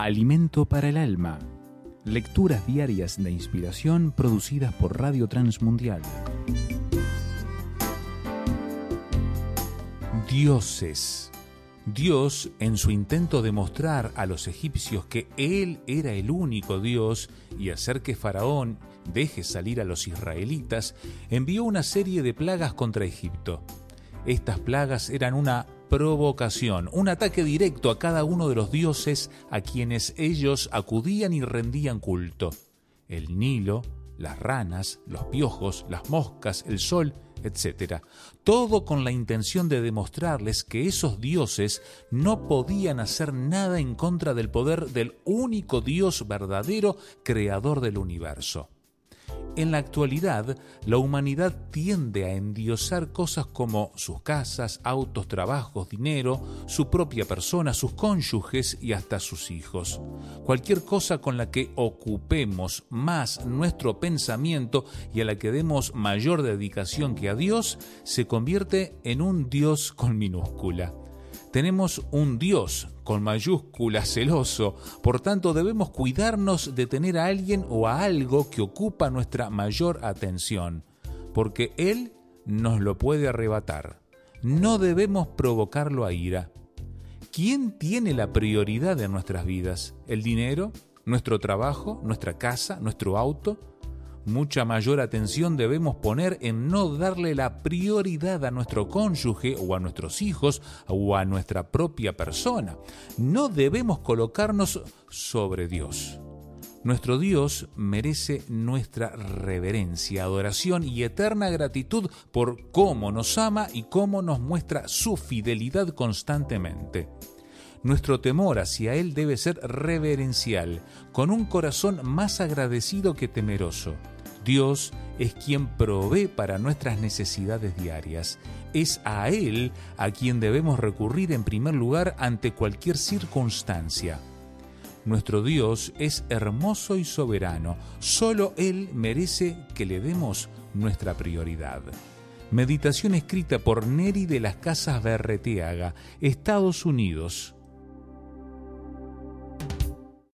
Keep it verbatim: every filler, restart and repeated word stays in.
Alimento para el alma. Lecturas diarias de inspiración producidas por Radio Transmundial. Dioses. Dios, en su intento de mostrar a los egipcios que Él era el único Dios y hacer que Faraón deje salir a los israelitas, envió una serie de plagas contra Egipto. Estas plagas eran una provocación, un ataque directo a cada uno de los dioses a quienes ellos acudían y rendían culto. El Nilo, las ranas, los piojos, las moscas, el sol, etcétera. Todo con la intención de demostrarles que esos dioses no podían hacer nada en contra del poder del único Dios verdadero, creador del universo. En la actualidad, la humanidad tiende a endiosar cosas como sus casas, autos, trabajos, dinero, su propia persona, sus cónyuges y hasta sus hijos. Cualquier cosa con la que ocupemos más nuestro pensamiento y a la que demos mayor dedicación que a Dios, se convierte en un Dios con minúscula. Tenemos un Dios con mayúscula celoso, por tanto debemos cuidarnos de tener a alguien o a algo que ocupa nuestra mayor atención, porque Él nos lo puede arrebatar. No debemos provocarlo a ira. ¿Quién tiene la prioridad en nuestras vidas? ¿El dinero? ¿Nuestro trabajo? ¿Nuestra casa? ¿Nuestro auto? Mucha mayor atención debemos poner en no darle la prioridad a nuestro cónyuge o a nuestros hijos o a nuestra propia persona. No debemos colocarnos sobre Dios. Nuestro Dios merece nuestra reverencia, adoración y eterna gratitud por cómo nos ama y cómo nos muestra su fidelidad constantemente. Nuestro temor hacia Él debe ser reverencial, con un corazón más agradecido que temeroso. Dios es quien provee para nuestras necesidades diarias. Es a Él a quien debemos recurrir en primer lugar ante cualquier circunstancia. Nuestro Dios es hermoso y soberano. Solo Él merece que le demos nuestra prioridad. Meditación escrita por Neri de las Casas Berreteaga, Estados Unidos.